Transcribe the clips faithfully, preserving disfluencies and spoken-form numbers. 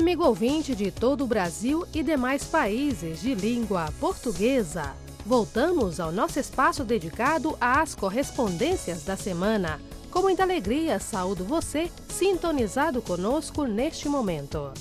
amigo ouvinte de todo o Brasil e demais países de língua portuguesa. Voltamos ao nosso espaço dedicado às correspondências da semana. Com muita alegria, saúdo você, sintonizado conosco neste momento.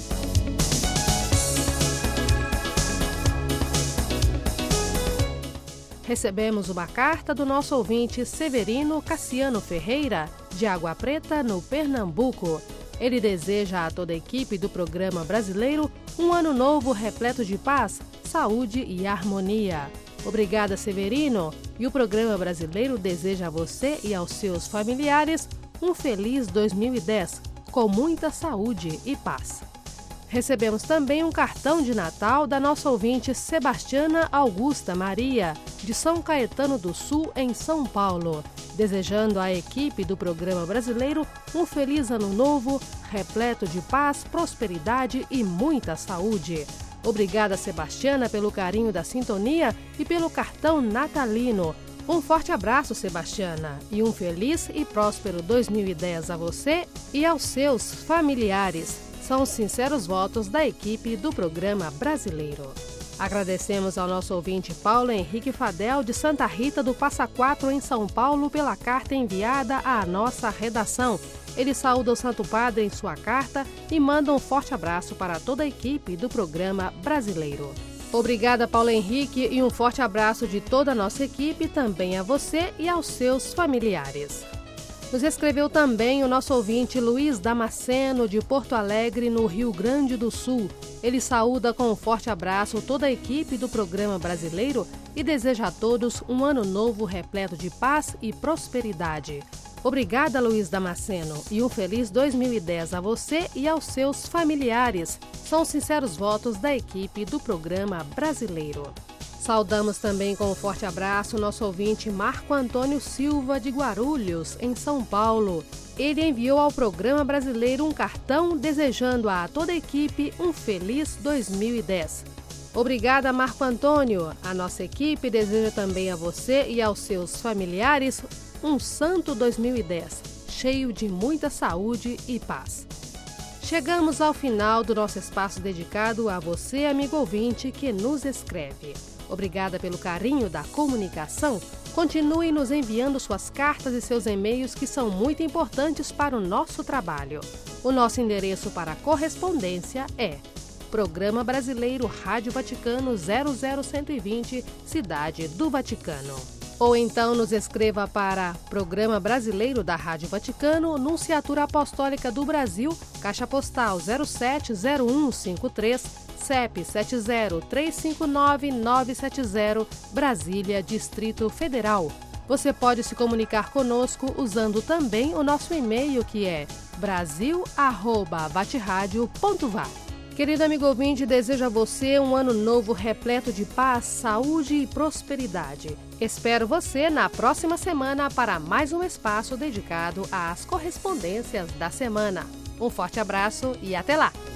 Recebemos uma carta do nosso ouvinte Severino Cassiano Ferreira, de Água Preta, no Pernambuco. Ele deseja a toda a equipe do programa brasileiro um ano novo repleto de paz, saúde e harmonia. Obrigada, Severino. E o programa brasileiro deseja a você e aos seus familiares um feliz dois mil e dez, com muita saúde e paz. Recebemos também um cartão de Natal da nossa ouvinte Sebastiana Augusta Maria, de São Caetano do Sul, em São Paulo, desejando à equipe do programa brasileiro um feliz ano novo, repleto de paz, prosperidade e muita saúde. Obrigada, Sebastiana, pelo carinho da sintonia e pelo cartão natalino. Um forte abraço, Sebastiana, e um feliz e próspero dois mil e dez a você e aos seus familiares. São os sinceros votos da equipe do programa brasileiro. Agradecemos ao nosso ouvinte Paulo Henrique Fadel, de Santa Rita do Passa Quatro, em São Paulo, pela carta enviada à nossa redação. Ele saúda o Santo Padre em sua carta e manda um forte abraço para toda a equipe do programa brasileiro. Obrigada, Paulo Henrique, e um forte abraço de toda a nossa equipe também a você e aos seus familiares. Nos escreveu também o nosso ouvinte Luiz Damasceno, de Porto Alegre, no Rio Grande do Sul. Ele saúda com um forte abraço toda a equipe do programa brasileiro e deseja a todos um ano novo repleto de paz e prosperidade. Obrigada, Luiz Damasceno, e um feliz dois mil e dez a você e aos seus familiares. São sinceros votos da equipe do programa brasileiro. Saudamos também com um forte abraço o nosso ouvinte Marco Antônio Silva, de Guarulhos, em São Paulo. Ele enviou ao programa brasileiro um cartão desejando a toda a equipe um feliz dois mil e dez. Obrigada, Marco Antônio. A nossa equipe deseja também a você e aos seus familiares um santo dois mil e dez, cheio de muita saúde e paz. Chegamos ao final do nosso espaço dedicado a você, amigo ouvinte, que nos escreve. Obrigada pelo carinho da comunicação. Continue nos enviando suas cartas e seus e-mails, que são muito importantes para o nosso trabalho. O nosso endereço para correspondência é Programa Brasileiro Rádio Vaticano zero zero um dois zero, Cidade do Vaticano. Ou então nos escreva para Programa Brasileiro da Rádio Vaticano, Nunciatura Apostólica do Brasil, Caixa Postal zero sete zero um cinco três, C E P sete zero três cinco nove nove sete zero, Brasília, Distrito Federal. Você pode se comunicar conosco usando também o nosso e-mail, que é brasil arroba vaticradio ponto va. Querido amigo ouvinte, desejo a você um ano novo repleto de paz, saúde e prosperidade. Espero você na próxima semana para mais um espaço dedicado às correspondências da semana. Um forte abraço e até lá!